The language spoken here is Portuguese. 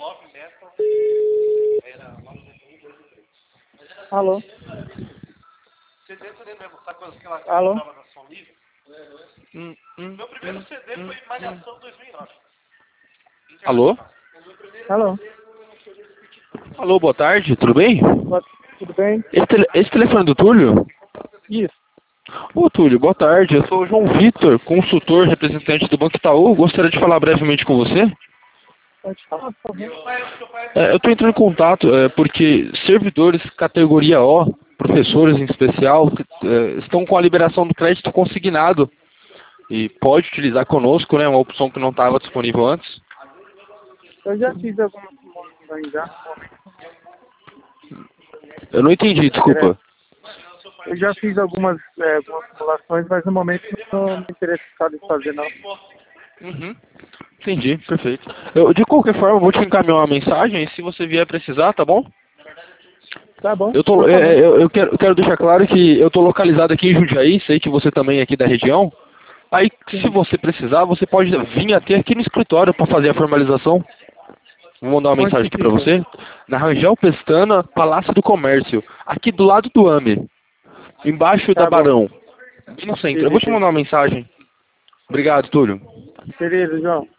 Alô? Alô? Meu primeiro CD foi Malhação 2009. Alô? Alô? Alô, boa tarde, tudo bem? Tudo bem? Esse telefone é do Túlio? Isso. Ô Túlio, boa tarde, eu sou o João Vitor, consultor, representante do Banco Itaú. Gostaria de falar brevemente com você. Pode falar, por favor. Eu estou entrando em contato porque servidores categoria O, professores em especial, estão com a liberação do crédito consignado e pode utilizar conosco, né, uma opção que não estava disponível antes. Eu já fiz algumas simulações já. Eu não entendi, desculpa. Eu já fiz algumas simulações, mas no momento não estou interessado em fazer, não. Uhum. Entendi, perfeito. De qualquer forma, eu vou te encaminhar uma mensagem, se você vier precisar, tá bom? Tá bom. Eu quero deixar claro que eu estou localizado aqui em Jundiaí, sei que você também é aqui da região. Aí, se você precisar, você pode vir até aqui no escritório para fazer a formalização. Vou mandar uma Onde mensagem que aqui para fica? você. Na Rangel Pestana, Palácio do Comércio. Aqui do lado do AME. Embaixo da Tá bom. Barão. Bem no centro. Eu vou te Beleza. mandar uma mensagem. Obrigado, Túlio. Beleza, João.